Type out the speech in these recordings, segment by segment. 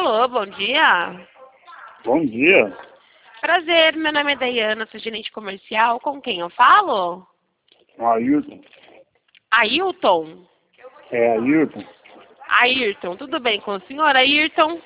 Alô, bom dia. Bom dia. Prazer, meu nome é Dayana, sou gerente comercial. Com quem eu falo? Ailton. Ailton? Ailton. Ayrton, tudo bem com o senhor, Ayrton?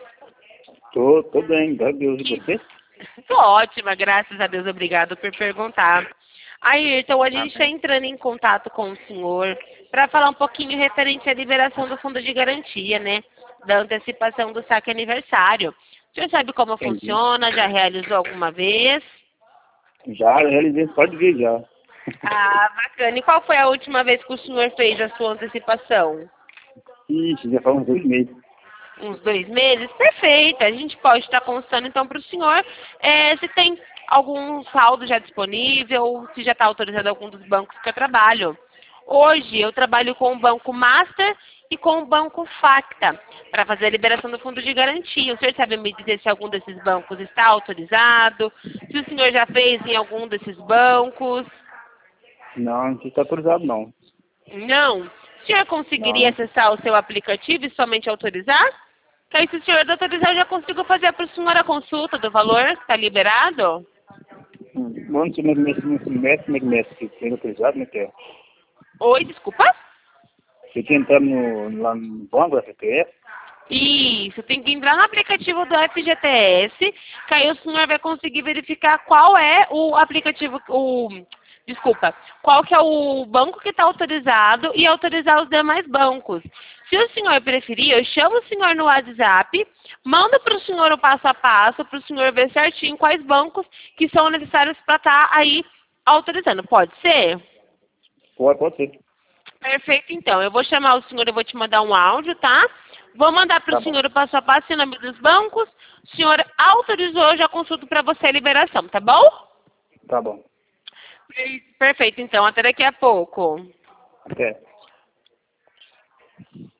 Tô bem, graças a Deus. E você? Tô ótima, graças a Deus, obrigado por perguntar. Ayrton, a gente está Amém. entrando em contato com o senhor para falar um pouquinho referente à liberação do fundo de garantia, né? Da antecipação do saque aniversário. O senhor sabe como Entendi. funciona? Já realizou alguma vez? Já realizei, pode vir já. Ah, bacana. E qual foi a última vez que o senhor fez a sua antecipação? Ixi, já faz uns 2 meses. Uns 2 meses? Perfeito. A gente pode estar consultando então para o senhor se tem algum saldo já disponível, se já está autorizado algum dos bancos que eu trabalho. Hoje eu trabalho com o Banco Master e com o Banco Facta para fazer a liberação do fundo de garantia. O senhor sabe me dizer se algum desses bancos está autorizado? Se o senhor já fez em algum desses bancos? Não está autorizado não. Não. O senhor conseguiria Não. acessar o seu aplicativo e somente autorizar? Que aí, se o senhor autorizar, eu já consigo fazer para o senhor a consulta do valor que está liberado? Mano, se mexe, tem autorizado, né, que é? Oi, desculpa? Você tinha entrado lá no banco da FPF? Isso, tem que entrar no aplicativo do FGTS, que aí o senhor vai conseguir verificar qual é o aplicativo, desculpa, qual que é o banco que está autorizado e autorizar os demais bancos. Se o senhor preferir, eu chamo o senhor no WhatsApp, mando para o senhor o passo a passo, para o senhor ver certinho quais bancos que são necessários para estar aí autorizando. Pode ser? Pode ser. Perfeito, então. Eu vou chamar o senhor, eu vou te mandar um áudio, tá? Vou mandar para o Tá bom. senhor o passo a passo em nome dos bancos. O senhor autorizou, eu já consulto para você a liberação, tá bom? Tá bom. Perfeito, então. Até daqui a pouco. Até.